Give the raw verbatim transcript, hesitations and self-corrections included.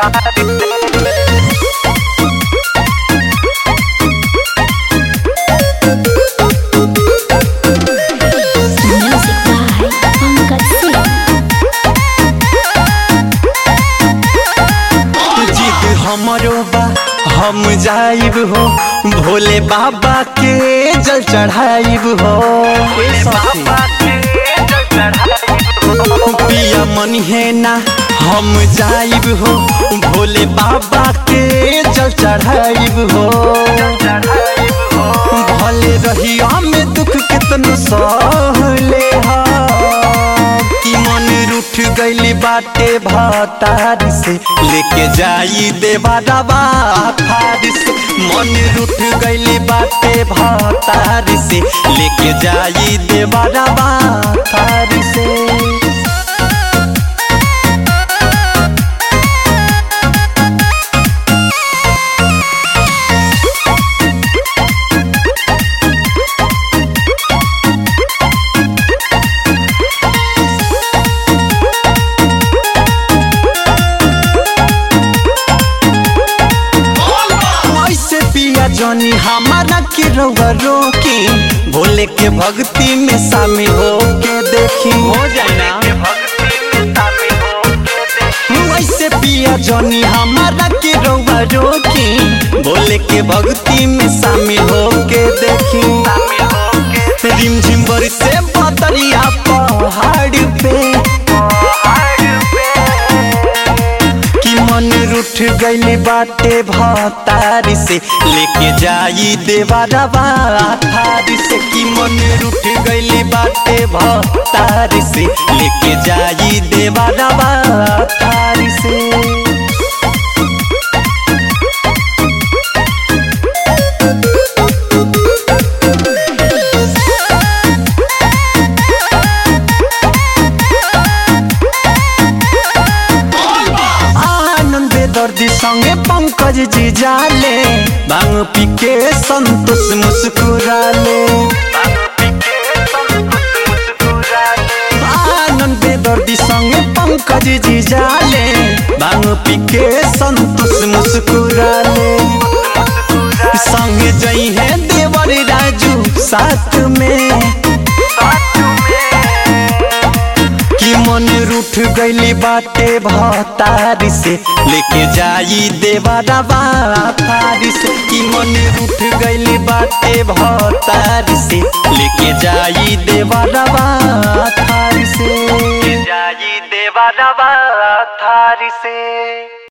हमरो बा हम जाइब हो भोले बाबा के जल चढ़ाइब हो। पिया मन है ना हम जाइब हो भोले बाबा के जल चढ़ाइब हो। भले रहिया में दुख कितनो सहले रूठ गईली बाटे भतारी से लेके जाई देवा रवा थारी से। मन रूठ गईली बाटे भतारी से लेके जाई देवा रवा थारी से। जनी हमारा के रउआ रोकी भोले के भक्ति में शामिल हो के देखी हो जाना। वैसे पिया जनी हमारा के रउआ रोकी भोले के भक्ति में शामिल हो के देखी। रिमझिम बरसे बदरिया पहाड़ पे मन रूठ गईली बाटे भतारी से लेके जाई देवा रवा थारी से। कि मन रूठ गईली बाटे भतारी से लेके जाई देवा रवा थारी से। दर्दी संगे पंकज जी जाले भांग पी के संतोष मुस्कुराले। आनंद बेदर्दी संगे पंकज जी जाले भांग पी के संतोष मुस्कुराले। संगे जई है देवर राजू साथ में मन रूठ गईली बाटे भतारी से लेके जाई देवा रवा थारी से। कि मन रूठ गईली बाटे भतारी से लेके जाई देवा रवा थारी से। जाई देवा रवा थारी से।